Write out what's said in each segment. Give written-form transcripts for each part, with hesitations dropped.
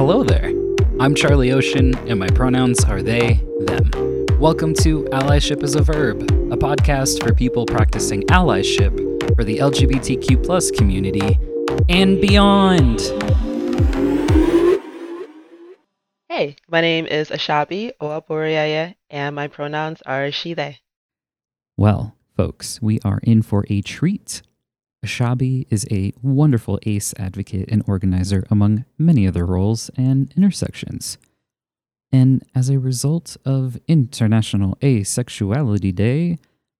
Hello there. I'm Charlie Ocean, and my pronouns are they, them. Welcome to Allyship is a Verb, a podcast for people practicing allyship for the LGBTQ+ community and beyond. Hey, my name is Ashabi Oaboriaya, and my pronouns are she, they. Well, folks, we are in for a treat. Ashabi is a wonderful ACE advocate and organizer among many other roles and intersections. And as a result of International Asexuality Day,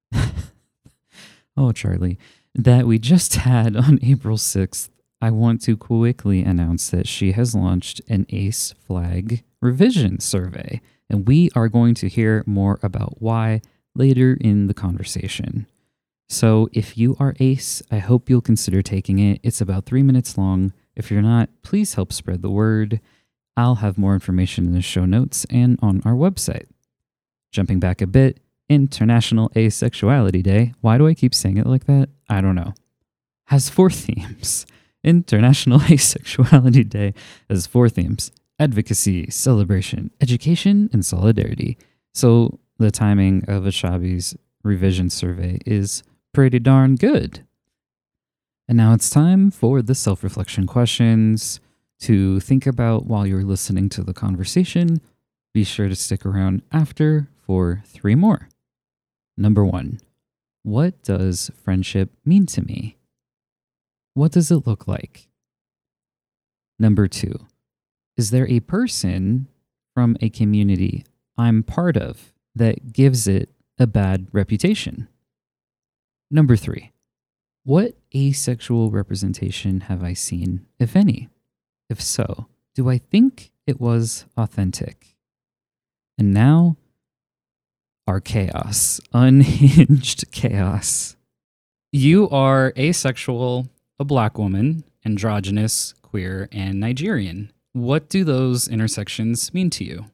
oh, Charlie, that we just had on April 6th, I want to quickly announce that she has launched an ACE flag revision survey, and we are going to hear more about why later in the conversation. So if you are ACE, I hope you'll consider taking it. It's about 3 minutes long. If you're not, please help spread the word. I'll have more information in the show notes and on our website. Jumping back a bit, International Asexuality Day, why do I keep saying it like that? I don't know, has 4 themes. International Asexuality Day has 4 themes: advocacy, celebration, education, and solidarity. So the timing of Ashabi's revision survey is pretty darn good. And now it's time for the self-reflection questions to think about while you're listening to the conversation. Be sure to stick around after for 3 more. Number 1, what does friendship mean to me? What does it look like? Number 2, is there a person from a community I'm part of that gives it a bad reputation? Number 3, what asexual representation have I seen, if any? If so, do I think it was authentic? And now, our chaos, unhinged chaos. You are asexual, a Black woman, androgynous, queer, and Nigerian. What do those intersections mean to you?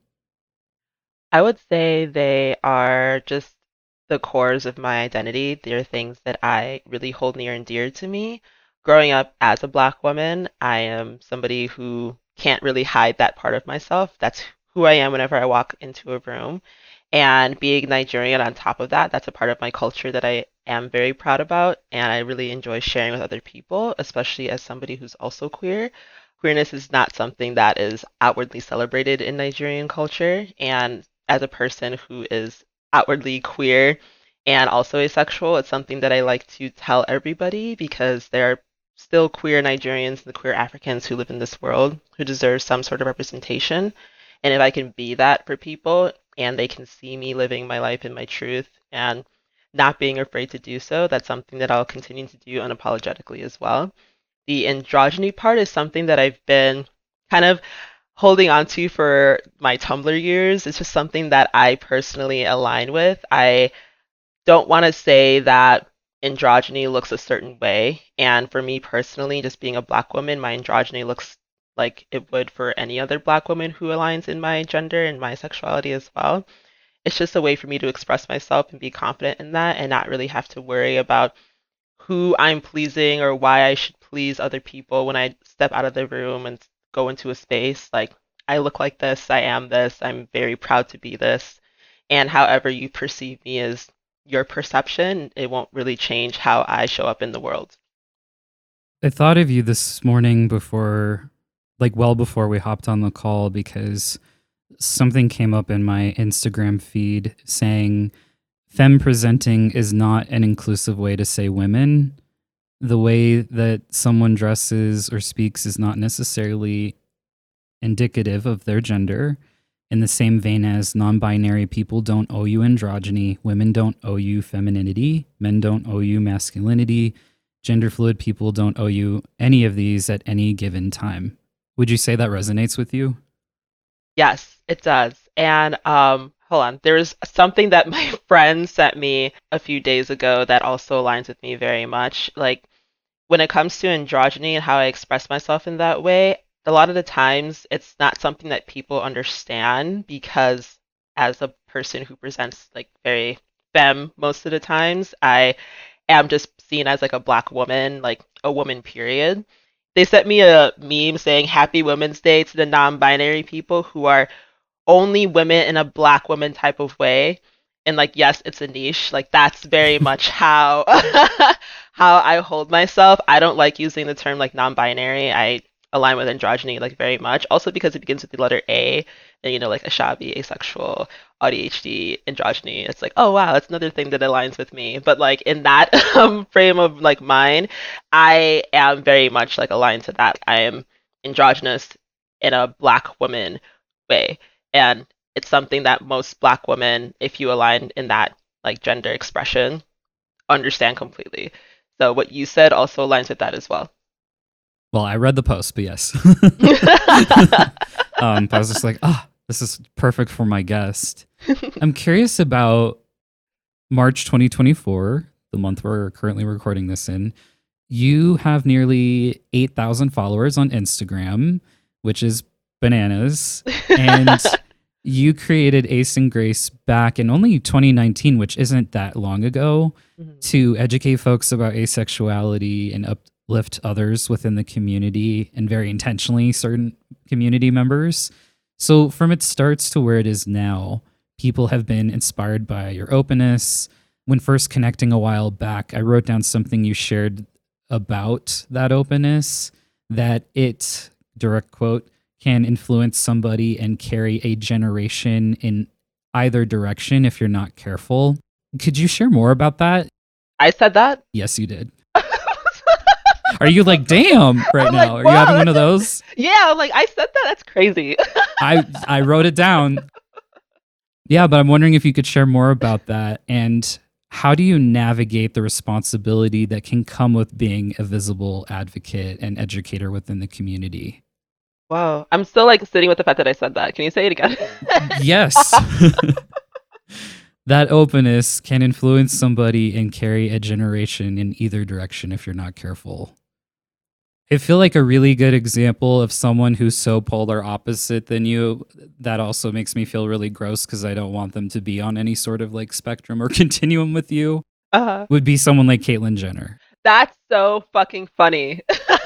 I would say they are just the cores of my identity. They're things that I really hold near and dear to me. Growing up as a Black woman, I am somebody who can't really hide that part of myself. That's who I am whenever I walk into a room. And being Nigerian on top of that, that's a part of my culture that I am very proud about, and I really enjoy sharing with other people, especially as somebody who's also queer. Queerness is not something that is outwardly celebrated in Nigerian culture, and as a person who is outwardly queer and also asexual, it's something that I like to tell everybody because there are still queer Nigerians and queer Africans who live in this world who deserve some sort of representation. And if I can be that for people and they can see me living my life in my truth and not being afraid to do so, that's something that I'll continue to do unapologetically as well. The androgyny part is something that I've been kind of holding on to for my Tumblr years. It's just something that I personally align with. I don't want to say that androgyny looks a certain way. And for me personally, just being a Black woman, my androgyny looks like it would for any other Black woman who aligns in my gender and my sexuality as well. It's just a way for me to express myself and be confident in that and not really have to worry about who I'm pleasing or why I should please other people when I step out of the room and go into a space. Like, I look like this, I am this, I'm very proud to be this. And however you perceive me is your perception, it won't really change how I show up in the world. I thought of you this morning well before we hopped on the call, because something came up in my Instagram feed saying femme presenting is not an inclusive way to say women. The way that someone dresses or speaks is not necessarily indicative of their gender. In the same vein as non-binary people don't owe you androgyny, women don't owe you femininity, men don't owe you masculinity, gender fluid people don't owe you any of these at any given time. Would you say that resonates with you? Yes, it does. And hold on, there's something that my friend sent me a few days ago that also aligns with me very much. Like, when it comes to androgyny and how I express myself in that way, a lot of the times it's not something that people understand because as a person who presents like very femme most of the times, I am just seen as like a Black woman, like a woman period. They sent me a meme saying Happy Women's Day to the non-binary people who are only women in a black woman type of way. And like, yes, it's a niche. Like that's very much how how I hold myself. I don't like using the term like non-binary. I align with androgyny like very much. Also because it begins with the letter A, and like Ashabi, asexual, ADHD, androgyny. It's like, oh wow, that's another thing that aligns with me. But like in that frame of like mind, I am very much like aligned to that. I am androgynous in a black woman way. And it's something that most black women, if you align in that like gender expression, understand completely. So what you said also aligns with that as well. Well, I read the post, but yes. But I was just like, this is perfect for my guest. I'm curious about March 2024, the month we're currently recording this in. You have nearly 8,000 followers on Instagram, which is bananas. And you created Ace and Grace back in only 2019, which isn't that long ago, to educate folks about asexuality and uplift others within the community, and very intentionally certain community members. So from its starts to where it is now, people have been inspired by your openness. When first connecting a while back, I wrote down something you shared about that openness, that it, direct quote, can influence somebody and carry a generation in either direction if you're not careful. Could you share more about that? I said that? Yes, you did. Are you like, damn, right I'm now? like, Are you having wow, one of those? Yeah, I'm like, I said that. That's crazy. I wrote it down. Yeah, but I'm wondering if you could share more about that, and how do you navigate the responsibility that can come with being a visible advocate and educator within the community? Wow. I'm still like sitting with the fact that I said that. Can you say it again? Yes. That openness can influence somebody and carry a generation in either direction if you're not careful. I feel like a really good example of someone who's so polar opposite than you, that also makes me feel really gross because I don't want them to be on any sort of like spectrum or continuum with you, Uh-huh. would be someone like Caitlyn Jenner. That's so fucking funny.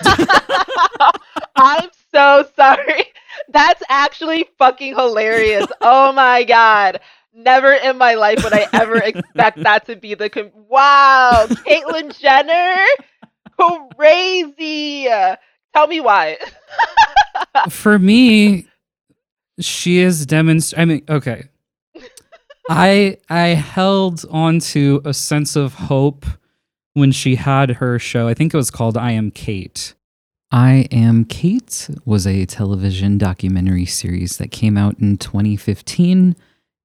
I'm so sorry. That's actually fucking hilarious. Oh my god. Never in my life would I ever expect that to be wow, Caitlyn Jenner? Crazy. Tell me why. For me, she is demonstrated. I mean, okay. I held on to a sense of hope when she had her show. I think it was called I Am Kate. I Am Kate was a television documentary series that came out in 2015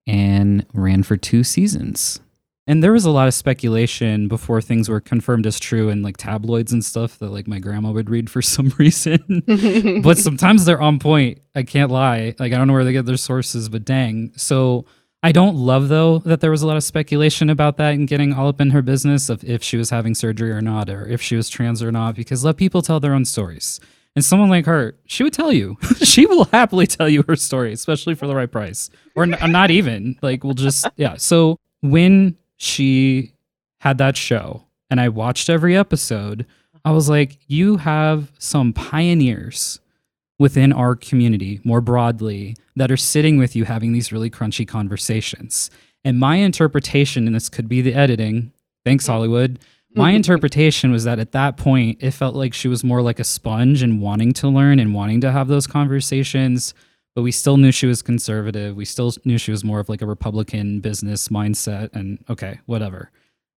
and ran for 2 seasons. And there was a lot of speculation before things were confirmed as true in like tabloids and stuff that like my grandma would read for some reason. But sometimes they're on point. I can't lie. Like I don't know where they get their sources, but dang. So I don't love though that there was a lot of speculation about that and getting all up in her business of if she was having surgery or not, or if she was trans or not, because let people tell their own stories. And someone like her, she would tell you. She will happily tell you her story, especially for the right price. Or not even. Like we'll just, yeah. So when she had that show and I watched every episode, I was like, you have some pioneers within our community more broadly that are sitting with you having these really crunchy conversations. And my interpretation, and this could be the editing, thanks Hollywood, my interpretation was that at that point, it felt like she was more like a sponge and wanting to learn and wanting to have those conversations. But we still knew she was conservative. We still knew she was more of like a Republican business mindset, and okay, whatever.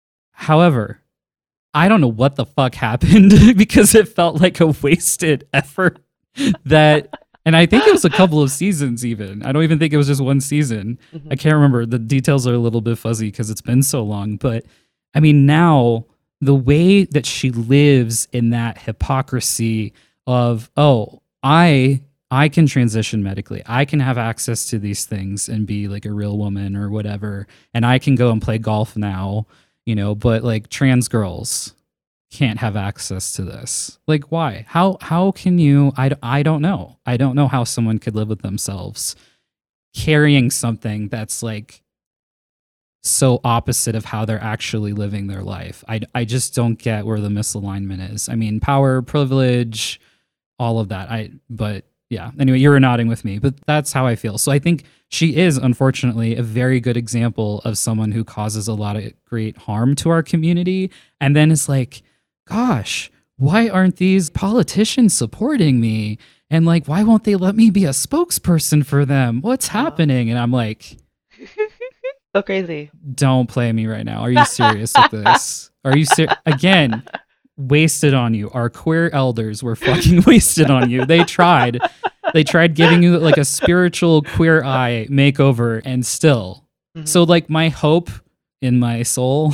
However, I don't know what the fuck happened because it felt like a wasted effort that, and I think it was a couple of seasons even. I don't even think it was just one season. I can't remember. The details are a little bit fuzzy because it's been so long. But I mean, now the way that she lives in that hypocrisy of, oh, I can transition medically. I can have access to these things and be like a real woman or whatever. And I can go and play golf now, but like trans girls can't have access to this. Like why? How can you? I don't know. I don't know how someone could live with themselves carrying something that's like so opposite of how they're actually living their life. I just don't get where the misalignment is. I mean, power, privilege, all of that. But yeah, anyway, you were nodding with me, but that's how I feel. So I think she is unfortunately a very good example of someone who causes a lot of great harm to our community. And then it's like, gosh, why aren't these politicians supporting me? And like, why won't they let me be a spokesperson for them? What's happening? And I'm like, so crazy. Don't play me right now. Are you serious with this? Are you again? Wasted on you. Our queer elders were fucking wasted on you. They tried giving you like a spiritual queer eye makeover, and still. Mm-hmm. So like my hope in my soul,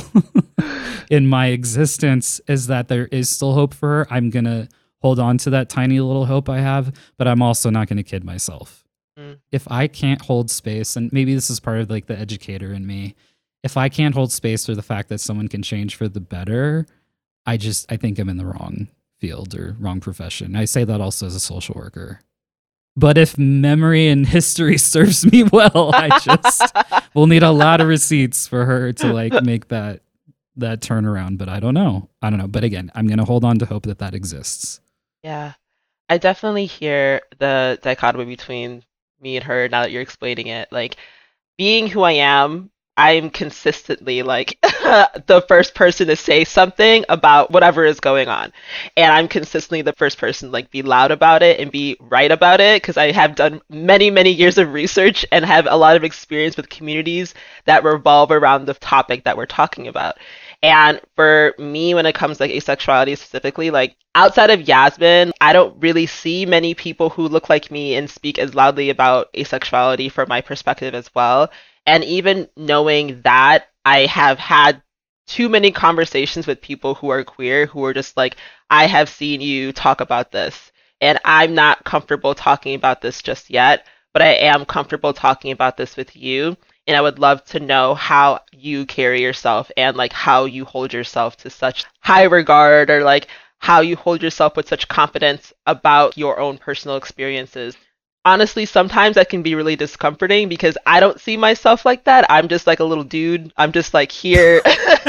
in my existence, is that there is still hope for her. I'm gonna hold on to that tiny little hope I have, but I'm also not gonna kid myself. If I can't hold space, and maybe this is part of like the educator in me, if I can't hold space for the fact that someone can change for the better, I think I'm in the wrong field or wrong profession. I say that also as a social worker. But if memory and history serves me well, we'll need a lot of receipts for her to like make that turnaround. But I don't know. But again, I'm going to hold on to hope that exists. Yeah. I definitely hear the dichotomy between me and her now that you're explaining it. Like, being who I am, I'm consistently like the first person to say something about whatever is going on. And I'm consistently the first person to like be loud about it and be right about it, because I have done many, many years of research and have a lot of experience with communities that revolve around the topic that we're talking about. And for me, when it comes to like asexuality specifically, like outside of Yasmin, I don't really see many people who look like me and speak as loudly about asexuality from my perspective as well. And even knowing that, I have had too many conversations with people who are queer who are just like, I have seen you talk about this, and I'm not comfortable talking about this just yet, but I am comfortable talking about this with you. And I would love to know how you carry yourself and like how you hold yourself to such high regard, or like how you hold yourself with such confidence about your own personal experiences. Honestly, sometimes that can be really discomforting because I don't see myself like that. I'm just like a little dude. I'm just like here.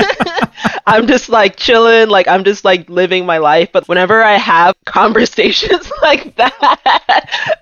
I'm just like chilling. Like I'm just like living my life. But whenever I have conversations like that,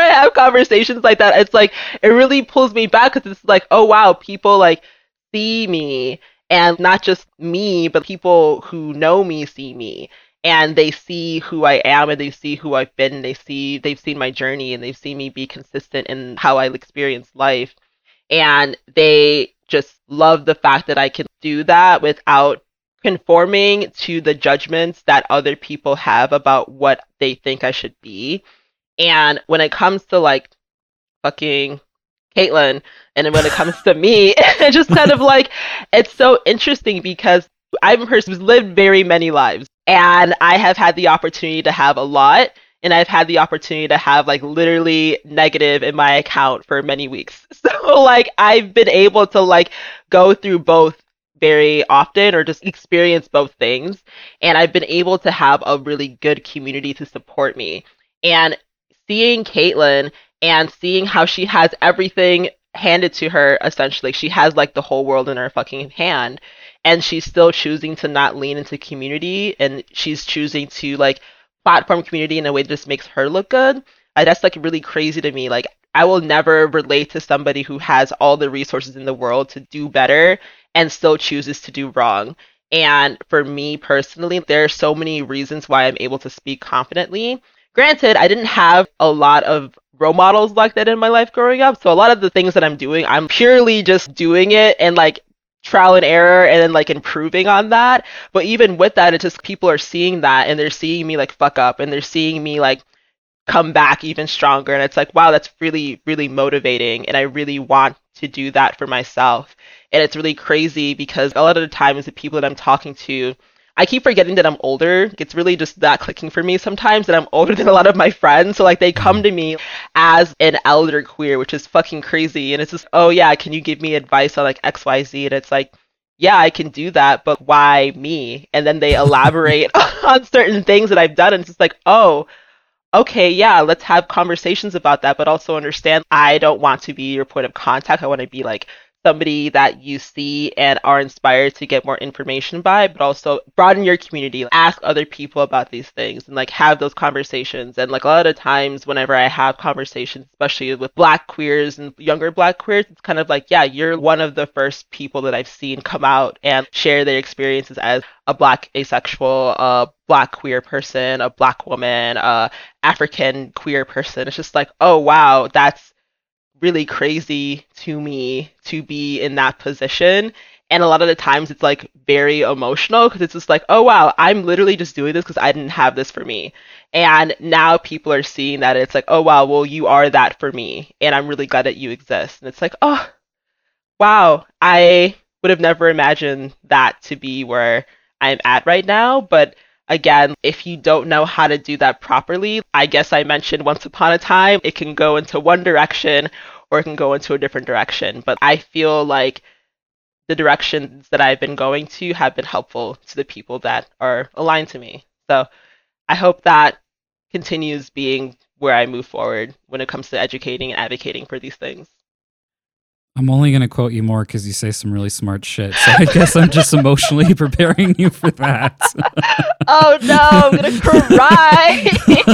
it's like, it really pulls me back, because it's like, oh wow, people like see me, and not just me, but people who know me see me. And they see who I am, and they see who I've been, and they've seen my journey, and they've seen me be consistent in how I experience life. And they just love the fact that I can do that without conforming to the judgments that other people have about what they think I should be. And when it comes to like fucking Caitlyn, and then when it comes to me, it's just kind of like, it's so interesting because I'm a person who's lived very many lives. And I have had the opportunity to have a lot, and I've had the opportunity to have like literally negative in my account for many weeks. So like I've been able to like go through both very often, or just experience both things. And I've been able to have a really good community to support me. And seeing Caitlyn and seeing how she has everything handed to her, essentially, she has like the whole world in her fucking hand, and she's still choosing to not lean into community, and she's choosing to like platform community in a way that just makes her look good. That's like really crazy to me. Like I will never relate to somebody who has all the resources in the world to do better and still chooses to do wrong. And for me personally, there are so many reasons why I'm able to speak confidently. Granted, I didn't have a lot of role models like that in my life growing up, so a lot of the things that I'm doing, I'm purely just doing it and like trial and error, and then like improving on that. But even with that, it's just people are seeing that, and they're seeing me like fuck up, and they're seeing me like come back even stronger, and it's like, wow, that's really, really motivating, and I really want to do that for myself. And it's really crazy because a lot of the times the people that I'm talking to, I keep forgetting that I'm older. It's really just that clicking for me sometimes, that I'm older than a lot of my friends. So like they come to me as an elder queer, which is fucking crazy. And it's just, oh yeah, can you give me advice on like XYZ? And it's like, yeah, I can do that, but why me? And then they elaborate on certain things that I've done. And it's just like, oh, okay, yeah, let's have conversations about that, but also understand I don't want to be your point of contact. I want to be like somebody that you see and are inspired to get more information by, but also broaden your community, ask other people about these things and like have those conversations. And like a lot of times whenever I have conversations, especially with black queers and younger black queers, it's kind of like, yeah, you're one of the first people that I've seen come out and share their experiences as a black asexual, black queer person, a black woman, African queer person. It's just like, oh wow, that's really crazy to me to be in that position. And a lot of the times it's like very emotional because it's just like, oh wow, I'm literally just doing this because I didn't have this for me. And now people are seeing that it's like, oh wow, well, you are that for me. And I'm really glad that you exist. And it's like, oh wow, I would have never imagined that to be where I'm at right now. But again, if you don't know how to do that properly, I guess I mentioned once upon a time, it can go into one direction or it can go into a different direction. But I feel like the directions that I've been going to have been helpful to the people that are aligned to me. So I hope that continues being where I move forward when it comes to educating and advocating for these things. I'm only going to quote you more because you say some really smart shit. So I guess I'm just emotionally preparing you for that. Oh no, I'm going to cry.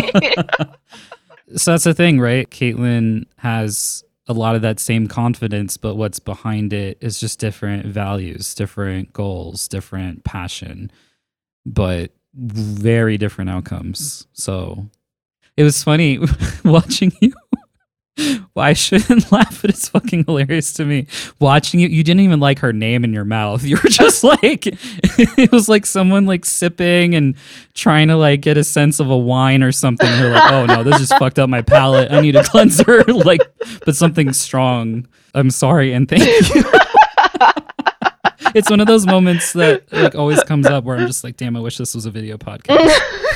So that's the thing, right? Caitlin has a lot of that same confidence, but what's behind it is just different values, different goals, different passion, but very different outcomes. So it was funny watching you. Well, I shouldn't laugh, but it's fucking hilarious to me. Watching you didn't even like her name in your mouth. You were just like, it was like someone like sipping and trying to like get a sense of a wine or something. You're like, oh no, this just fucked up my palate. I need a cleanser, like, but something strong. I'm sorry and thank you. It's one of those moments that like always comes up where I'm just like, damn, I wish this was a video podcast.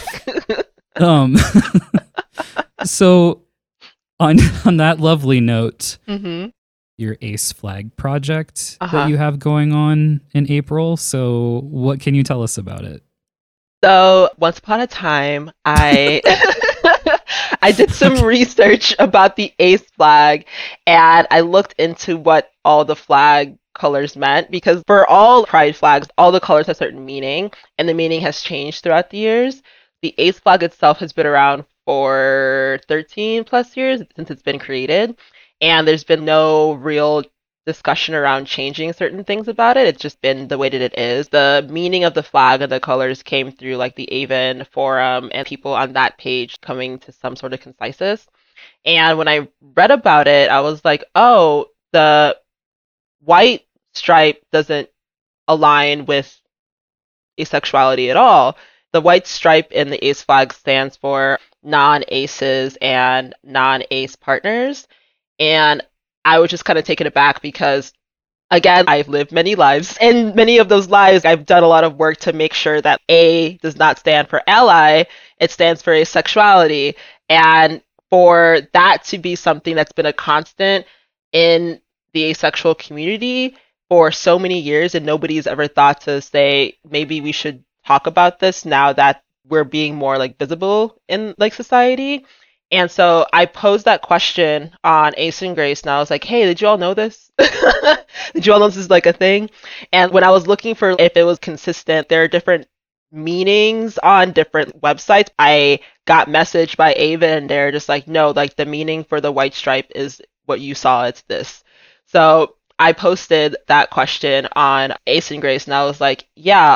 So on that lovely note, your Ace Flag project that you have going on in April. So what can you tell us about it? So once upon a time, I I did some research about the Ace flag and I looked into what all the flag colors meant because for all pride flags, all the colors have certain meaning and the meaning has changed throughout the years. The Ace flag itself has been around for 13 plus years since it's been created, and there's been no real discussion around changing certain things about it. It's just been the way that it is. The meaning of the flag and the colors came through like the Avon forum and people on that page coming to some sort of consensus. And when I read about it, I was like, oh, the white stripe doesn't align with asexuality at all. The white stripe in the ACE flag stands for non-aces and non-ace partners. And I was just kind of taken aback because, again, I've lived many lives. And many of those lives, I've done a lot of work to make sure that A does not stand for ally, it stands for asexuality. And for that to be something that's been a constant in the asexual community for so many years, and nobody's ever thought to say, maybe we should talk about this now that we're being more like visible in like society. And so I posed that question on Ace and Grace, and I was like, hey, did you all know this? Did you all know this is like a thing? And when I was looking for if it was consistent, there are different meanings on different websites. I got messaged by Ava, and they're just like, no, like the meaning for the white stripe is what you saw, it's this. So I posted that question on Ace and Grace, and I was like, yeah,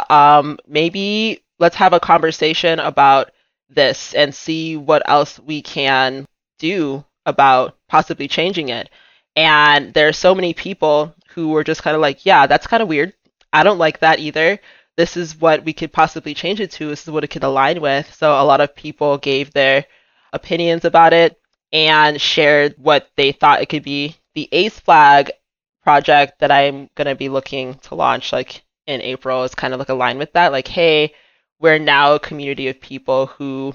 maybe let's have a conversation about this and see what else we can do about possibly changing it. And there are so many people who were just kind of like, yeah, that's kind of weird. I don't like that either. This is what we could possibly change it to. This is what it could align with. So a lot of people gave their opinions about it and shared what they thought it could be. The Ace Flag project that I'm going to be looking to launch like in April is kind of like aligned with that. Like, hey, we're now a community of people who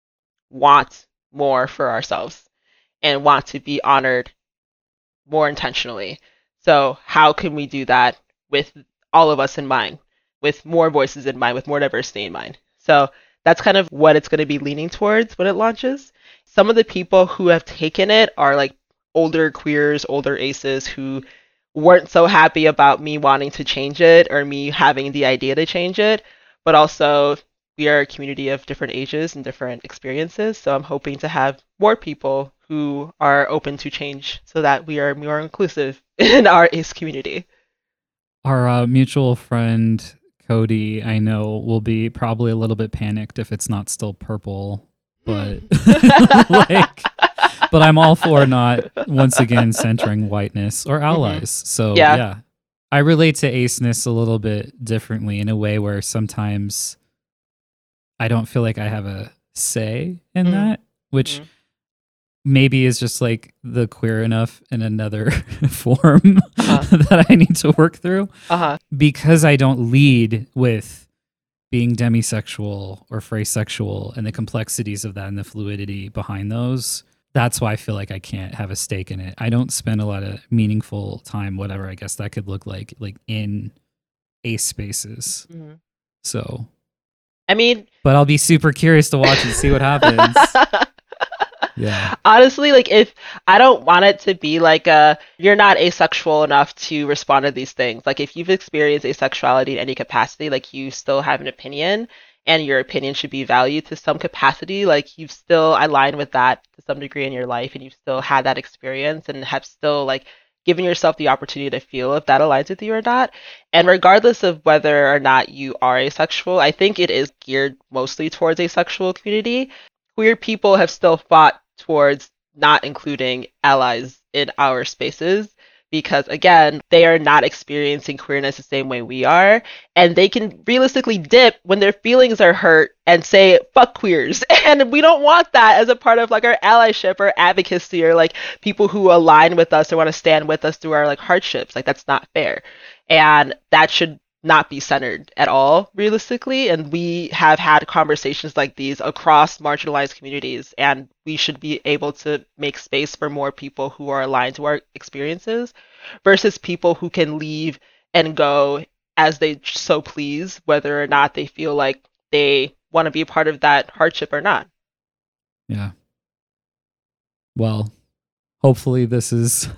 want more for ourselves and want to be honored more intentionally. So how can we do that with all of us in mind, with more voices in mind, with more diversity in mind? So that's kind of what it's going to be leaning towards when it launches. Some of the people who have taken it are like older queers, older aces who weren't so happy about me wanting to change it or me having the idea to change it. But also, we are a community of different ages and different experiences. So I'm hoping to have more people who are open to change so that we are more inclusive in our ACE community. Our mutual friend Cody, I know, will be probably a little bit panicked if it's not still purple, but like, but I'm all for not once again centering whiteness or allies. So Yeah. yeah, I relate to aceness a little bit differently in a way where sometimes I don't feel like I have a say in that, which maybe is just like the queer enough in another form that I need to work through. Because I don't lead with being demisexual or phrasexual and the complexities of that and the fluidity behind those. That's why I feel like I can't have a stake in it. I don't spend a lot of meaningful time, whatever I guess that could look like in ACE spaces. So, I mean, but I'll be super curious to watch and see what happens. Yeah. Honestly, like if I don't want it to be like you're not asexual enough to respond to these things. Like if you've experienced asexuality in any capacity, like you still have an opinion and your opinion should be valued to some capacity. Like you've still aligned with that to some degree in your life and you've still had that experience and have still like given yourself the opportunity to feel if that aligns with you or not. And regardless of whether or not you are asexual, I think it is geared mostly towards asexual community. Queer people have still fought towards not including allies in our spaces because again they are not experiencing queerness the same way we are and they can realistically dip when their feelings are hurt and say fuck queers and we don't want that as a part of like our allyship or advocacy or like people who align with us or want to stand with us through our like hardships. Like that's not fair and that should not be centered at all realistically, and we have had conversations like these across marginalized communities and we should be able to make space for more people who are aligned to our experiences versus people who can leave and go as they so please whether or not they feel like they want to be a part of that hardship or not. Yeah. Well, hopefully this is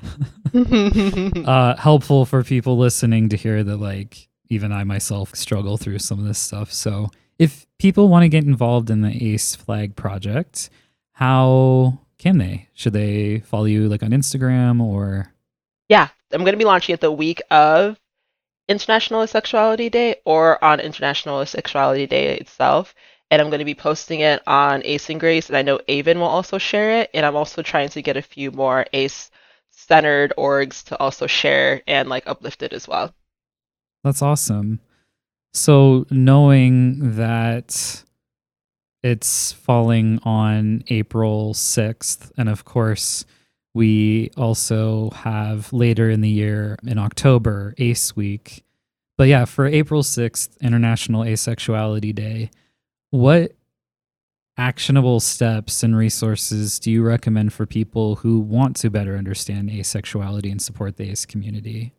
helpful for people listening to hear that like even I myself struggle through some of this stuff. So if people want to get involved in the ACE Flag project, how can they? Should they follow you like on Instagram or? Yeah, I'm going to be launching it the week of International Asexuality Day or on International Asexuality Day itself. And I'm going to be posting it on Ace and Grace. And I know Avon will also share it. And I'm also trying to get a few more ACE centered orgs to also share and like uplift it as well. That's awesome. So knowing that it's falling on April 6th, and of course, we also have later in the year in October, ACE Week. But yeah, for April 6th, International Asexuality Day, what actionable steps and resources do you recommend for people who want to better understand asexuality and support the ACE community?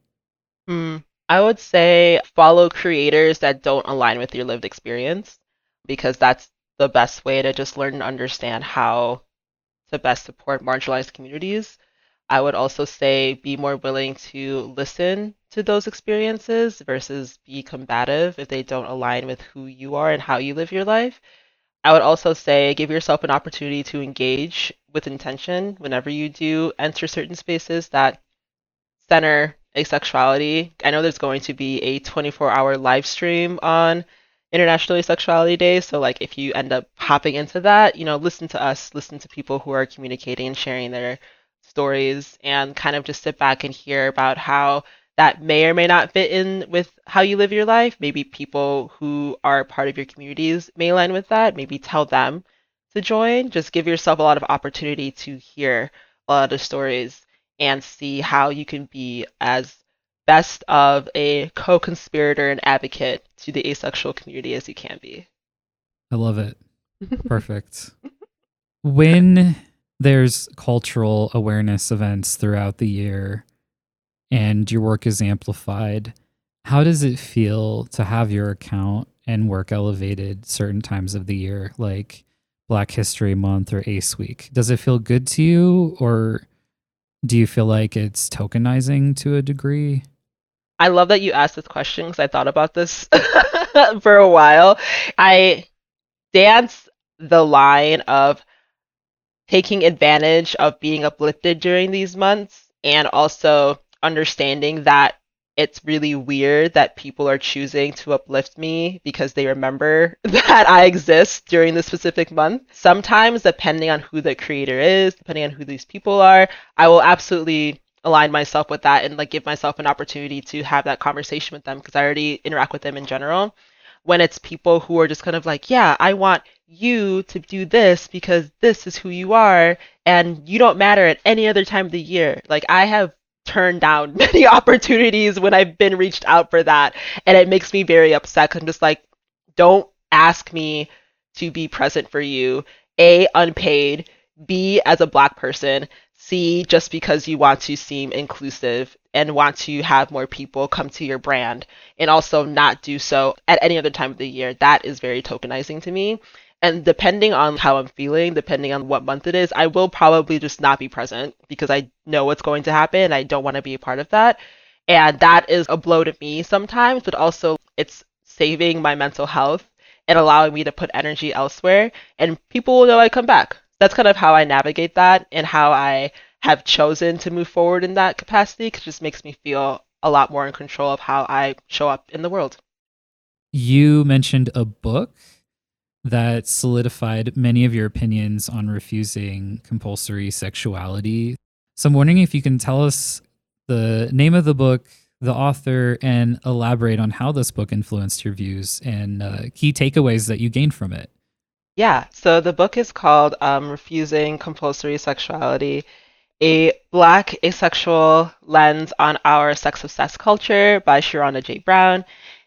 I would say follow creators that don't align with your lived experience because that's the best way to just learn and understand how to best support marginalized communities. I would also say be more willing to listen to those experiences versus be combative if they don't align with who you are and how you live your life. I would also say give yourself an opportunity to engage with intention whenever you do enter certain spaces that center asexuality. I know there's going to be a 24-hour live stream on International Asexuality Day. So, like, if you end up hopping into that, listen to us, listen to people who are communicating and sharing their stories, and kind of just sit back and hear about how that may or may not fit in with how you live your life. Maybe people who are part of your communities may align with that. Maybe tell them to join. Just give yourself a lot of opportunity to hear a lot of stories and see how you can be as best of a co-conspirator and advocate to the asexual community as you can be. I love it. Perfect. When there's cultural awareness events throughout the year and your work is amplified, how does it feel to have your account and work elevated certain times of the year, like Black History Month or ACE Week? Does it feel good to you, or Do you feel like it's tokenizing to a degree? I love that you asked this question because I thought about this for a while. I dance the line of taking advantage of being uplifted during these months and also understanding that it's really weird that people are choosing to uplift me because they remember that I exist during this specific month. Sometimes, depending on who the creator is, depending on who these people are, I will absolutely align myself with that and like give myself an opportunity to have that conversation with them because I already interact with them in general. When it's people who are just kind of like, yeah, I want you to do this because this is who you are and you don't matter at any other time of the year. Like I have turned down many opportunities when I've been reached out for that and it makes me very upset 'cause I'm just like, don't ask me to be present for you. A, unpaid. B, as a black person. C, just because you want to seem inclusive and want to have more people come to your brand and also not do so at any other time of the year. That is very tokenizing to me. And depending on how I'm feeling, depending on what month it is, I will probably just not be present because I know what's going to happen. I don't want to be a part of that. And that is a blow to me sometimes, but also it's saving my mental health and allowing me to put energy elsewhere. And people will know I come back. That's kind of how I navigate that and how I have chosen to move forward in that capacity because it just makes me feel a lot more in control of how I show up in the world. You mentioned a book that solidified many of your opinions on refusing compulsory sexuality. So I'm wondering if you can tell us the name of the book, the author, and elaborate on how this book influenced your views and key takeaways that you gained from it. Yeah, so the book is called Refusing Compulsory Sexuality, a Black Asexual Lens on Our Sex Obsessed Culture by Sharona J. Brown.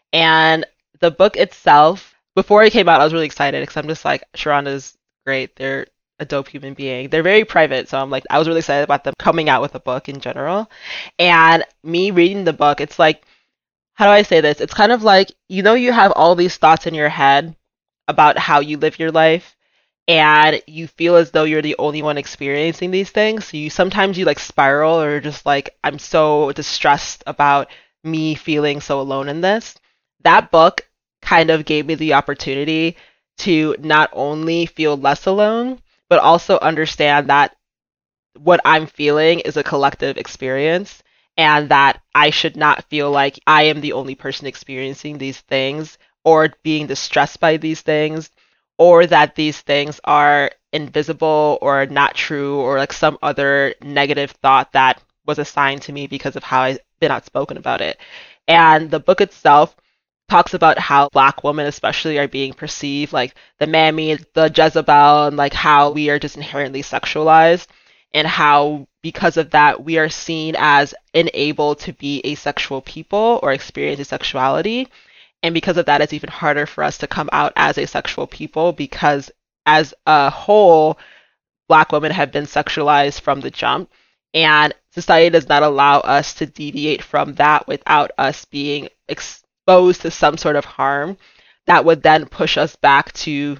And the book itself, before it came out, I was really excited because I'm just like, Sharona's great. They're a dope human being. They're very private, so I'm like, I was really excited about them coming out with a book in general. And me reading the book, it's like, how do I say this? It's kind of like, you have all these thoughts in your head about how you live your life and you feel as though you're the only one experiencing these things. So you sometimes you like spiral or just like I'm so distressed about me feeling so alone in this. That book kind of gave me the opportunity to not only feel less alone, but also understand that what I'm feeling is a collective experience and that I should not feel like I am the only person experiencing these things or being distressed by these things or that these things are invisible or not true or like some other negative thought that was assigned to me because of how I've been outspoken about it. And the book itself talks about how black women especially are being perceived like the mammy, the Jezebel, and like how we are just inherently sexualized and how because of that we are seen as unable to be asexual people or experience asexuality. And because of that, it's even harder for us to come out as asexual people because as a whole, black women have been sexualized from the jump. And society does not allow us to deviate from that without us being exposed to some sort of harm that would then push us back to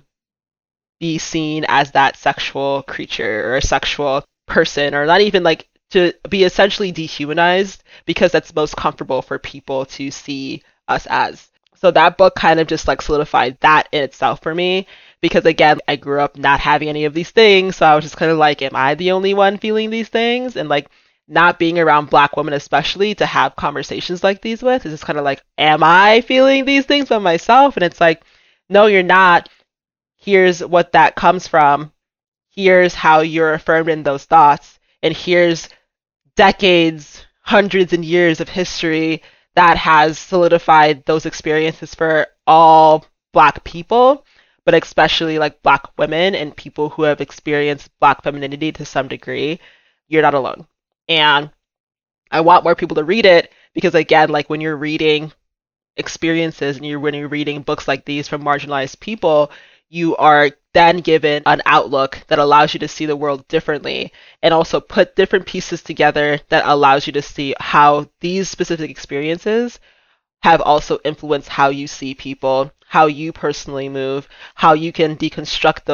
be seen as that sexual creature or a sexual person, or not even like to be essentially dehumanized because that's most comfortable for people to see us as. So that book kind of just like solidified that in itself for me because again, I grew up not having any of these things, so I was just kind of like, am I the only one feeling these things? And like not being around black women especially to have conversations like these with is just kind of like, am I feeling these things by myself? And it's like, no, you're not. Here's what that comes from. Here's how you're affirmed in those thoughts. And here's decades, hundreds and years of history that has solidified those experiences for all black people, but especially like black women and people who have experienced black femininity to some degree. You're not alone. And I want more people to read it because again, like when you're reading experiences and when you're reading books like these from marginalized people, you are then given an outlook that allows you to see the world differently and also put different pieces together that allows you to see how these specific experiences have also influenced how you see people, how you personally move, how you can deconstruct those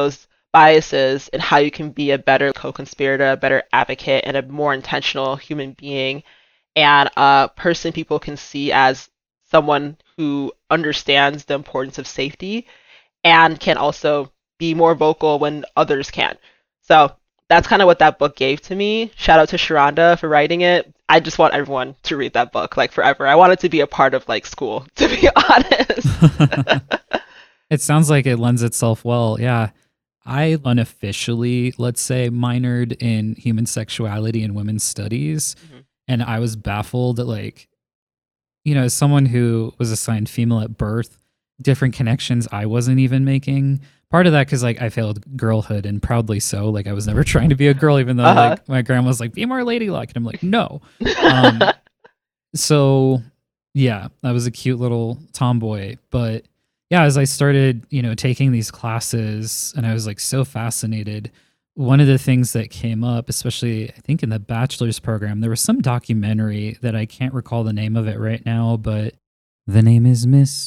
biases and how you can be a better co-conspirator, a better advocate, and a more intentional human being, and a person people can see as someone who understands the importance of safety and can also be more vocal when others can't. So that's kind of what that book gave to me. Shout out to Sharonda for writing it. I just want everyone to read that book like forever. I want it to be a part of like school, to be honest. It sounds like it lends itself well. Yeah. I unofficially, let's say, minored in human sexuality and women's studies. Mhm. And I was baffled at, like, as someone who was assigned female at birth, different connections I wasn't even making. Part of that because, like, I failed girlhood, and proudly so. Like, I was never trying to be a girl, even though like my grandma was like, be more ladylike. And I'm like, no. So yeah, I was a cute little tomboy. But yeah, as I started, taking these classes, and I was like so fascinated, one of the things that came up, especially I think in the bachelor's program, there was some documentary that I can't recall the name of it right now, but the name is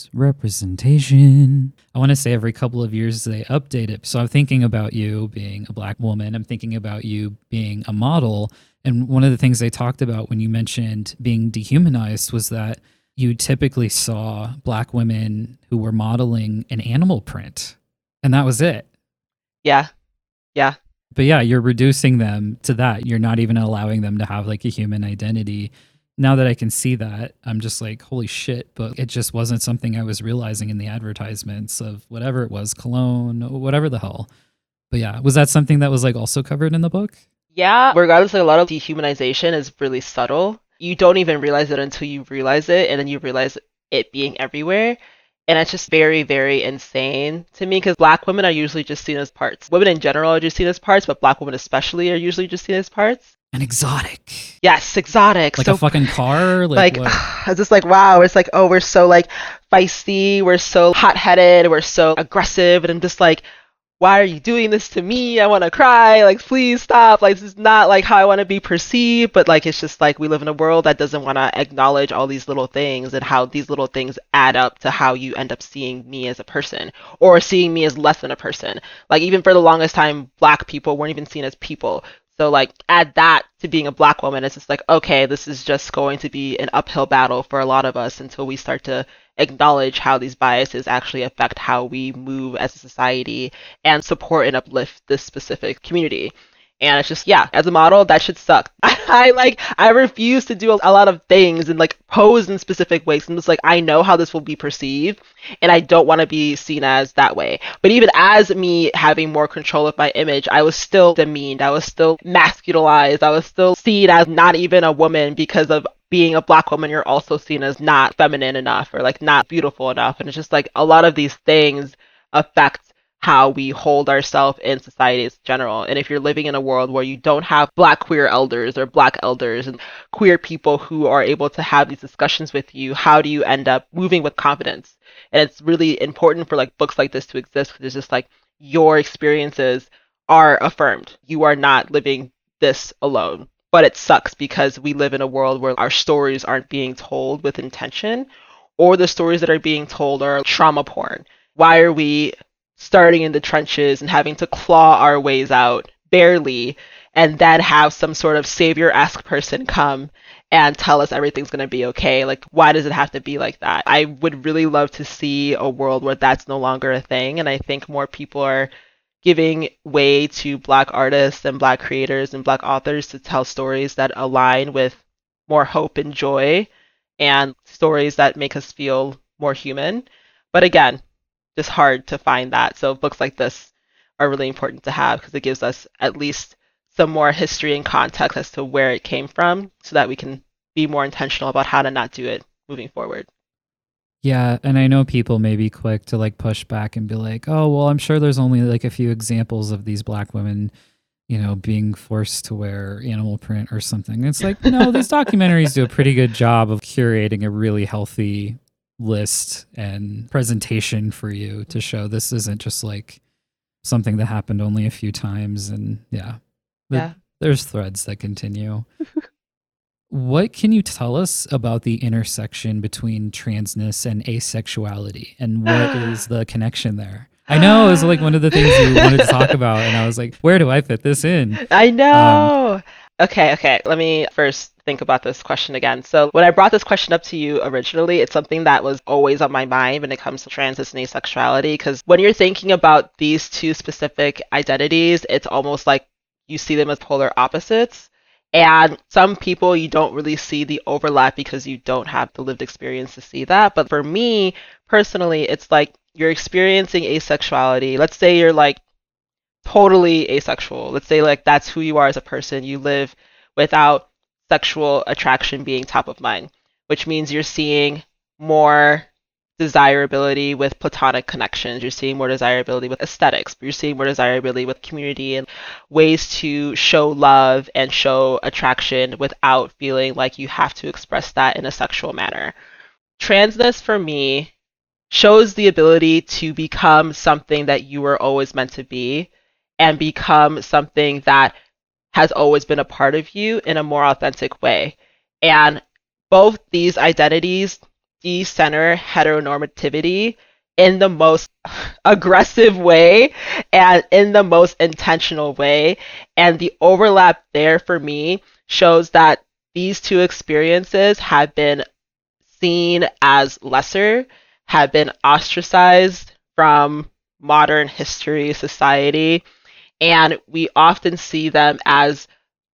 Misrepresentation. I want to say every couple of years they update it. So I'm thinking about you being a Black woman. I'm thinking about you being a model. And one of the things they talked about when you mentioned being dehumanized was that you typically saw Black women who were modeling an animal print, and that was it. Yeah. Yeah. But yeah, you're reducing them to that. You're not even allowing them to have like a human identity. Now that I can see that, I'm just like, holy shit. But it just wasn't something I was realizing in the advertisements of whatever it was, cologne, whatever the hell. But yeah, was that something that was like also covered in the book? Yeah. Regardless, like a lot of dehumanization is really subtle. You don't even realize it until you realize it, and then you realize it being everywhere. And it's just very, very insane to me because Black women are usually just seen as parts. Women in general are just seen as parts, but Black women especially are usually just seen as parts. And exotic. Yes, exotic. Like so, a fucking car? Like, What? it's just like, wow. It's like, oh, we're so like feisty. We're so hot-headed. We're so aggressive. And I'm just like, why are you doing this to me? I want to cry. Like, please stop. Like, this is not like how I want to be perceived. But like, it's just like we live in a world that doesn't want to acknowledge all these little things and how these little things add up to how you end up seeing me as a person or seeing me as less than a person. Like, even for the longest time, Black people weren't even seen as people. So like add that to being a Black woman, it's just like, okay, this is just going to be an uphill battle for a lot of us until we start to acknowledge how these biases actually affect how we move as a society and support and uplift this specific community. And it's just, yeah, as a model, that should suck. I refuse to do a lot of things and like pose in specific ways. I'm just like, I know how this will be perceived, and I don't want to be seen as that way. But even as me having more control of my image, I was still demeaned. I was still masculized. I was still seen as not even a woman because of being a Black woman. You're also seen as not feminine enough or like not beautiful enough. And it's just like a lot of these things affect how we hold ourselves in society in general. And if you're living in a world where you don't have Black queer elders or Black elders and queer people who are able to have these discussions with you, how do you end up moving with confidence? And it's really important for like books like this to exist because it's just like your experiences are affirmed. You are not living this alone. But it sucks because we live in a world where our stories aren't being told with intention, or the stories that are being told are trauma porn. Why are we starting in the trenches and having to claw our ways out barely and then have some sort of savior-esque person come and tell us everything's going to be okay? Like, why does it have to be like that? I would really love to see a world where that's no longer a thing, and I think more people are giving way to Black artists and Black creators and Black authors to tell stories that align with more hope and joy and stories that make us feel more human. But again, just hard to find that. So books like this are really important to have because it gives us at least some more history and context as to where it came from so that we can be more intentional about how to not do it moving forward. Yeah, and I know people may be quick to like push back and be like, "Oh, well, I'm sure there's only like a few examples of these Black women, being forced to wear animal print or something." It's like, no, these documentaries do a pretty good job of curating a really healthy list and presentation for you to show this isn't just like something that happened only a few times. And yeah, there's threads that continue. What can you tell us about the intersection between transness and asexuality, and what is the connection there? I know it was like one of the things you wanted to talk about, and I was like, where do I fit this in? I Um, know. Okay. Let me first think about this question again. So, when I brought this question up to you originally, it's something that was always on my mind when it comes to trans and asexuality. Because when you're thinking about these two specific identities, it's almost like you see them as polar opposites. And some people you don't really see the overlap because you don't have the lived experience to see that. But for me personally, it's like you're experiencing asexuality. Let's say you're like totally asexual. Let's say like that's who you are as a person. You live without sexual attraction being top of mind, which means you're seeing more desirability with platonic connections. You're seeing more desirability with aesthetics. You're seeing more desirability with community and ways to show love and show attraction without feeling like you have to express that in a sexual manner. Transness for me shows the ability to become something that you were always meant to be and become something that has always been a part of you in a more authentic way. And both these identities decenter heteronormativity in the most aggressive way and in the most intentional way. And the overlap there for me shows that these two experiences have been seen as lesser, have been ostracized from modern history, society, and we often see them as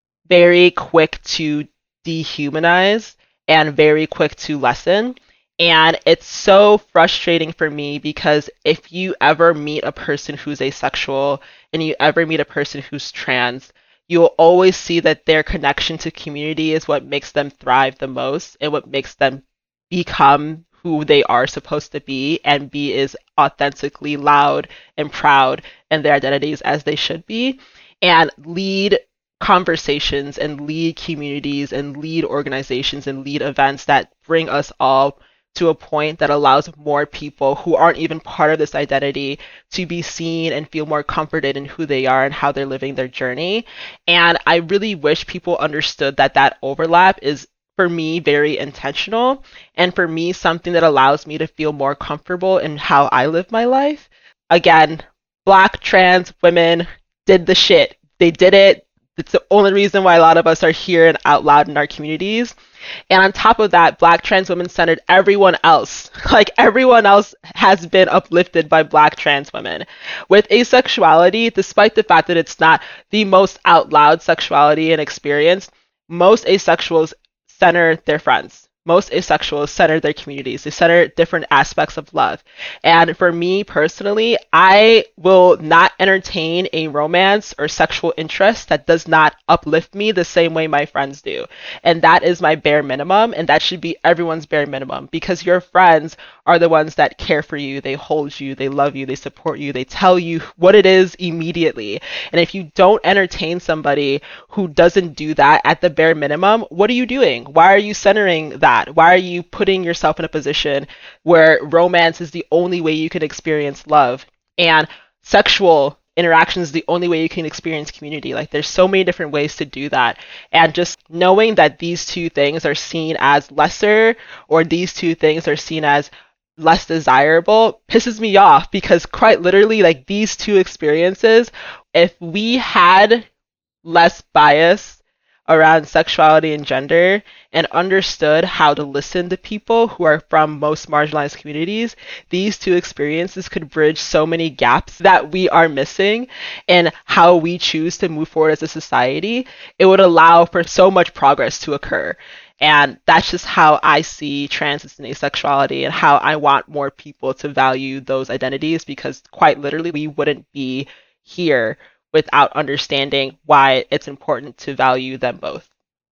very quick to dehumanize and very quick to lessen. And it's so frustrating for me because if you ever meet a person who's asexual and you ever meet a person who's trans, you'll always see that their connection to community is what makes them thrive the most and what makes them become who they are supposed to be and be as authentically loud and proud in their identities as they should be and lead conversations and lead communities and lead organizations and lead events that bring us all to a point that allows more people who aren't even part of this identity to be seen and feel more comforted in who they are and how they're living their journey. And I really wish people understood that that overlap is for me very intentional and for me something that allows me to feel more comfortable in how I live my life. Again, black trans women did the shit. They did it. It's the only reason why a lot of us are here and out loud in our communities. And on top of that, black trans women centered everyone else. Like everyone else has been uplifted by black trans women. With asexuality, despite the fact that it's not the most out loud sexuality and experience, most asexuals center their friends. Most asexuals center their communities. They center different aspects of love. And for me personally, I will not entertain a romance or sexual interest that does not uplift me the same way my friends do. And that is my bare minimum. And that should be everyone's bare minimum because your friends are the ones that care for you. They hold you. They love you. They support you. They tell you what it is immediately. And if you don't entertain somebody who doesn't do that at the bare minimum, what are you doing? Why are you centering that? Why are you putting yourself in a position where romance is the only way you can experience love and sexual interaction is the only way you can experience community? Like there's so many different ways to do that. And just knowing that these two things are seen as lesser or these two things are seen as less desirable pisses me off because quite literally like these two experiences, if we had less bias around sexuality and gender and understood how to listen to people who are from most marginalized communities, these two experiences could bridge so many gaps that we are missing in how we choose to move forward as a society. It would allow for so much progress to occur. And that's just how I see trans and asexuality and how I want more people to value those identities because quite literally we wouldn't be here without understanding why it's important to value them both.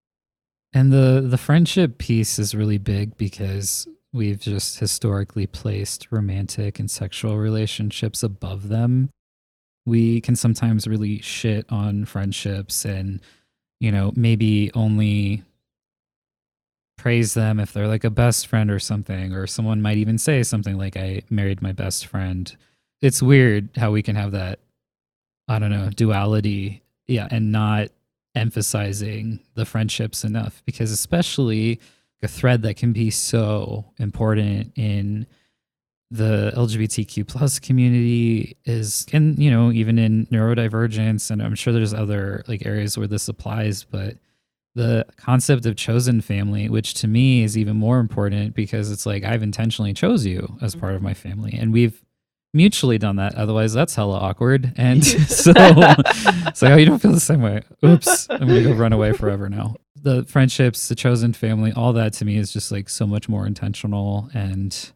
And the friendship piece is really big because we've just historically placed romantic and sexual relationships above them. We can sometimes really shit on friendships and, you know, maybe only praise them if they're like a best friend or something, or someone might even say something like, I married my best friend. It's weird how we can have that, I don't know, duality, yeah, and not emphasizing the friendships enough because especially a thread that can be so important in the LGBTQ plus community is, and even in neurodivergence, and I'm sure there's other like areas where this applies, but the concept of chosen family, which to me is even more important because it's like I've intentionally chose you as part of my family, and we've mutually done that. Otherwise, that's hella awkward. And so it's like, oh, you don't feel the same way. Oops, I'm gonna go run away forever now. The friendships, the chosen family, all that to me is just like so much more intentional and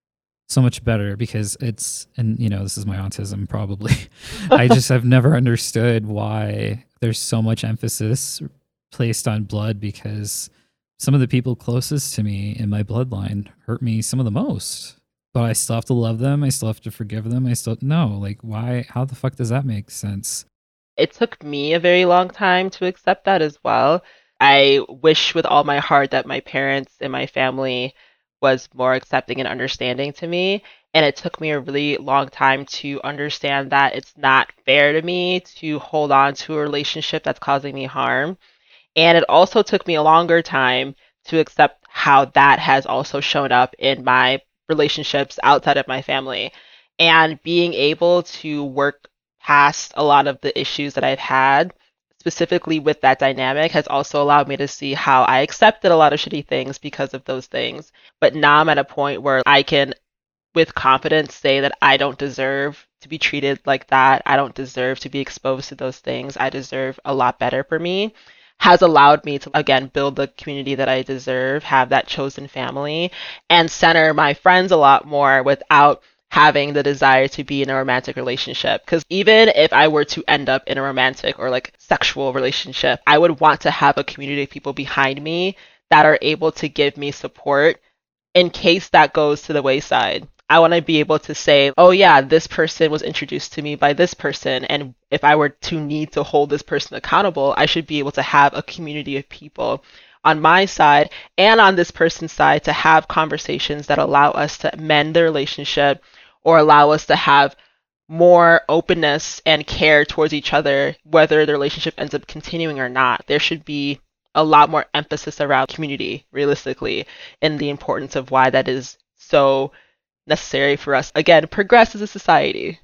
so much better because it's, and this is my autism probably. I just have never understood why there's so much emphasis placed on blood, because some of the people closest to me in my bloodline hurt me some of the most. But I still have to love them. I still have to forgive them. I still, no, like, why? How the fuck does that make sense? It took me a very long time to accept that as well. I wish with all my heart that my parents and my family was more accepting and understanding to me. And it took me a really long time to understand that it's not fair to me to hold on to a relationship that's causing me harm. And it also took me a longer time to accept how that has also shown up in my relationships outside of my family. And being able to work past a lot of the issues that I've had, specifically with that dynamic, has also allowed me to see how I accepted a lot of shitty things because of those things. But now I'm at a point where I can, with confidence, say that I don't deserve to be treated like that. I don't deserve to be exposed to those things. I deserve a lot better for me. Has allowed me to, again, build the community that I deserve, have that chosen family, and center my friends a lot more without having the desire to be in a romantic relationship. Because even if I were to end up in a romantic or like sexual relationship, I would want to have a community of people behind me that are able to give me support in case that goes to the wayside. I want to be able to say, oh, yeah, this person was introduced to me by this person. And if I were to need to hold this person accountable, I should be able to have a community of people on my side and on this person's side to have conversations that allow us to mend the relationship or allow us to have more openness and care towards each other, whether the relationship ends up continuing or not. There should be a lot more emphasis around community, realistically, and the importance of why that is so necessary for us, again, progress as a society.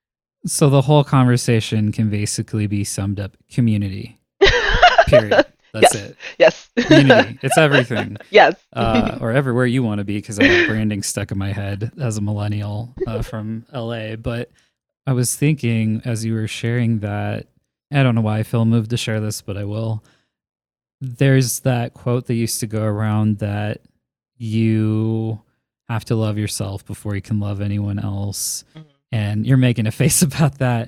So the whole conversation can basically be summed up: community. Period. That's yes. it. Yes. Community. It's everything. Yes. Or everywhere you want to be, because I have branding stuck in my head as a millennial from LA. But I was thinking as you were sharing that, I don't know why I feel moved to share this, but I will. There's that quote that used to go around that you have to love yourself before you can love anyone else. Mm-hmm. And you're making a face about that.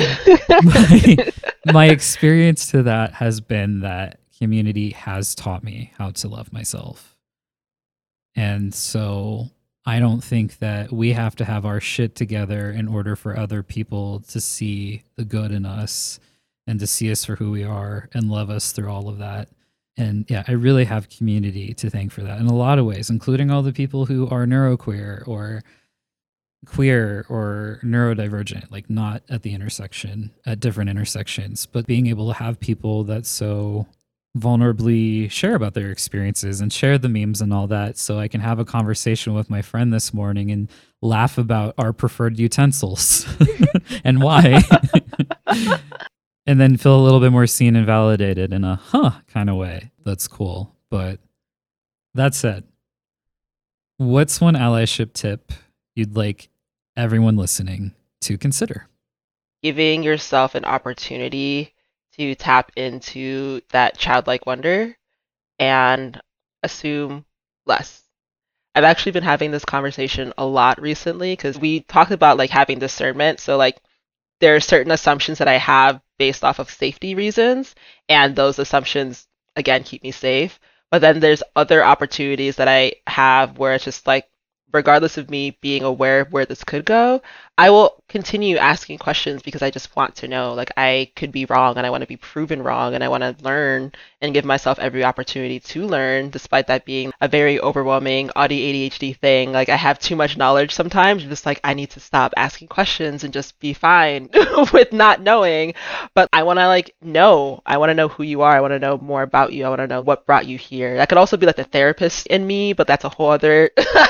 My experience to that has been that community has taught me how to love myself. And so I don't think that we have to have our shit together in order for other people to see the good in us and to see us for who we are and love us through all of that. And yeah, I really have community to thank for that in a lot of ways, including all the people who are neuroqueer or queer or neurodivergent, like not at the intersection, at different intersections, but being able to have people that so vulnerably share about their experiences and share the memes and all that. So I can have a conversation with my friend this morning and laugh about our preferred utensils and why. And then feel a little bit more seen and validated in a kind of way. That's cool. But that said, what's one allyship tip you'd like everyone listening to consider? Giving yourself an opportunity to tap into that childlike wonder and assume less. I've actually been having this conversation a lot recently because we talked about like having discernment. So like there are certain assumptions that I have based off of safety reasons, and those assumptions again keep me safe. But then there's other opportunities that I have where it's just like, regardless of me being aware of where this could go, I will continue asking questions because I just want to know. Like, I could be wrong and I want to be proven wrong and I want to learn and give myself every opportunity to learn, despite that being a very overwhelming ADHD thing. Like, I have too much knowledge sometimes. Just like, I need to stop asking questions and just be fine with not knowing. But I want to, like, know. I want to know who you are. I want to know more about you. I want to know what brought you here. That could also be like the therapist in me, but that's a whole other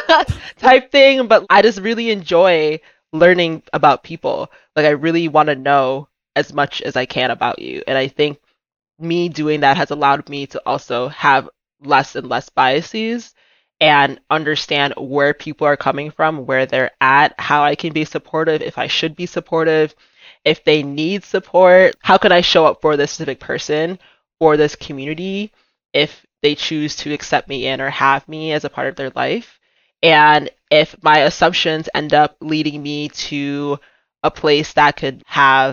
type thing. But I just really enjoy learning about people. Like, I really want to know as much as I can about you. And I think me doing that has allowed me to also have less and less biases and understand where people are coming from, where they're at, how I can be supportive, if I should be supportive, if they need support, how can I show up for this specific person or this community if they choose to accept me in or have me as a part of their life. And if my assumptions end up leading me to a place that could have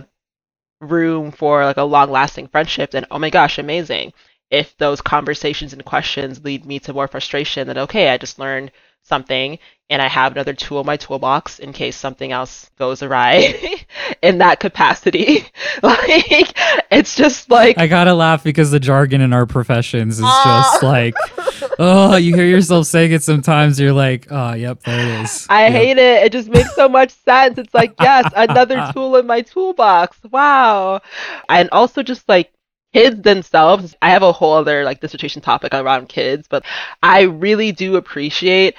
room for like a long lasting friendship, then oh my gosh, amazing. If those conversations and questions lead me to more frustration, then okay, I just learned something and I have another tool in my toolbox in case something else goes awry in that capacity. Like, it's just like, I gotta laugh because the jargon in our professions is just ah. like, oh, you hear yourself saying it sometimes. You're like, oh, yep, there it is. I Yep. hate it. It just makes so much sense. It's like, yes, another tool in my toolbox. Wow. And also just like kids themselves. I have a whole other like dissertation topic around kids, but I really do appreciate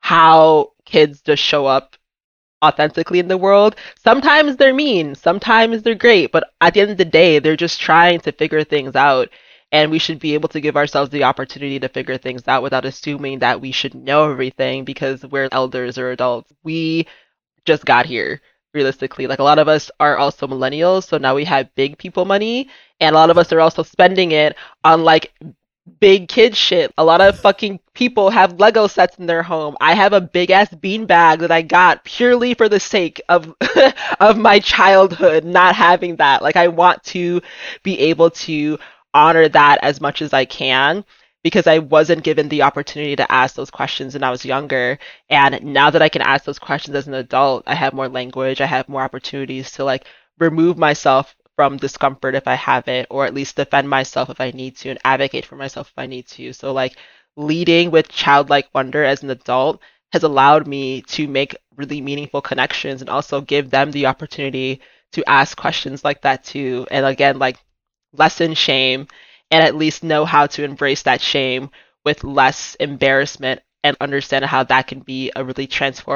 how kids just show up authentically in the world. Sometimes they're mean, sometimes they're great, but at the end of the day, they're just trying to figure things out. And we should be able to give ourselves the opportunity to figure things out without assuming that we should know everything because we're elders or adults. We just got here, realistically. Like, a lot of us are also millennials, so now we have big people money, and a lot of us are also spending it on like big kid shit. A lot of fucking people have Lego sets in their home. I have a big ass bean bag that I got purely for the sake of of my childhood not having that. Like, I want to be able to honor that as much as I can because I wasn't given the opportunity to ask those questions when I was younger. And now that I can ask those questions as an adult, I have more language, I have more opportunities to like remove myself from discomfort if I have it, or at least defend myself if I need to and advocate for myself if I need to. So, like, leading with childlike wonder as an adult has allowed me to make really meaningful connections and also give them the opportunity to ask questions like that too. And again, like, lessen shame and at least know how to embrace that shame with less embarrassment and understand how that can be a really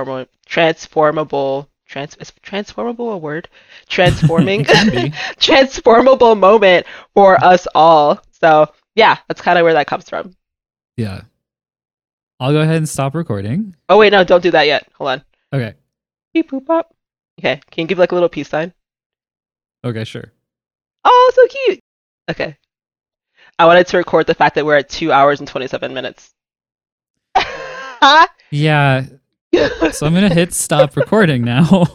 is transformable a word? Transforming It can be. transformable moment for us all. So yeah, that's kind of where that comes from. Yeah. I'll go ahead and stop recording. Oh wait, no, don't do that yet. Hold on. Okay. Beep boop pop. Okay, can you give like a little peace sign? Okay, sure. Oh, so cute. Okay. I wanted to record the fact that we're at 2 hours and 27 minutes. Yeah. So I'm gonna hit stop recording now.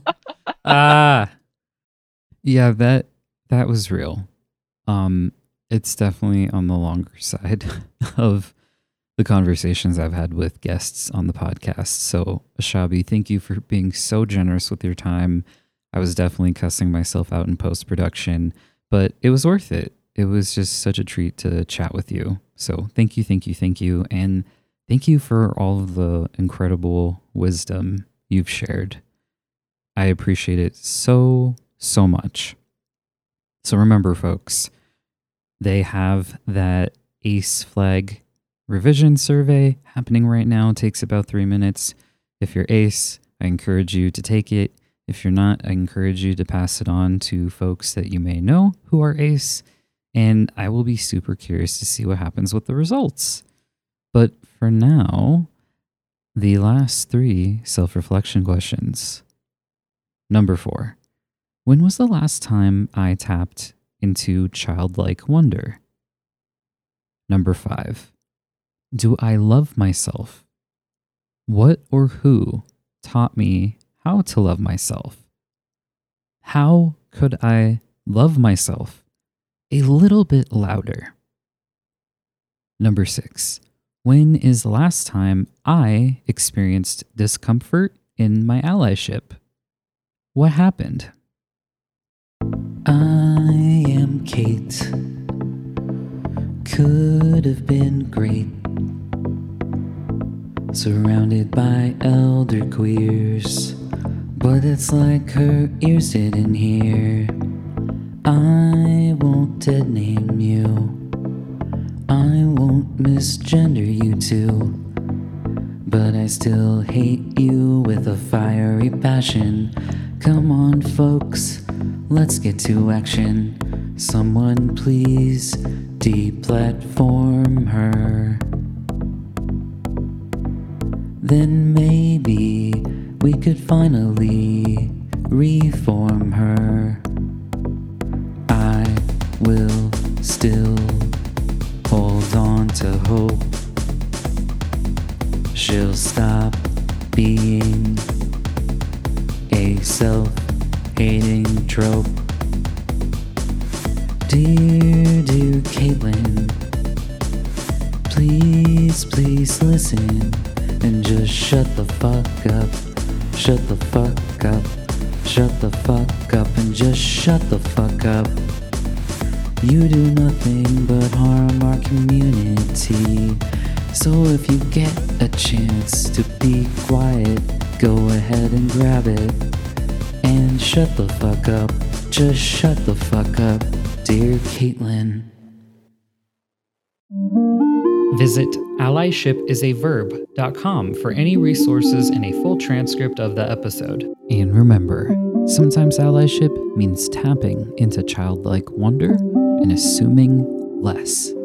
Yeah, that was real. It's definitely on the longer side of the conversations I've had with guests on the podcast. So, Ashabi, thank you for being so generous with your time. I was definitely cussing myself out in post production, but it was worth it. It was just such a treat to chat with you. So, thank you, thank you, thank you, and thank you for all of the incredible wisdom you've shared. I appreciate it so, so much. So remember, folks, they have that ACE flag revision survey happening right now. It takes about 3 minutes. If you're ACE, I encourage you to take it. If you're not, I encourage you to pass it on to folks that you may know who are ACE. And I will be super curious to see what happens with the results. But for now, the last 3 self-reflection questions. Number 4. When was the last time I tapped into childlike wonder? Number 5. Do I love myself? What or who taught me how to love myself? How could I love myself a little bit louder? Number 6. When is the last time I experienced discomfort in my allyship? What happened? I am Kate. Could have been great. Surrounded by elder queers, but it's like her ears didn't hear. I won't dead name you. I won't misgender you too. But I still hate you with a fiery passion. Come on, folks, let's get to action. Someone please deplatform her. Then maybe we could finally reform her. I will still hold on to hope. She'll stop being a self-hating trope. Dear Caitlin, please listen and just shut the fuck up. Shut the fuck up. Shut the fuck up and just shut the fuck up. You do nothing but harm our community. So if you get a chance to be quiet, go ahead and grab it. And shut the fuck up. Just shut the fuck up, dear Caitlin. Visit allyshipisaverb.com for any resources and a full transcript of the episode. And remember, sometimes allyship means tapping into childlike wonder and assuming less.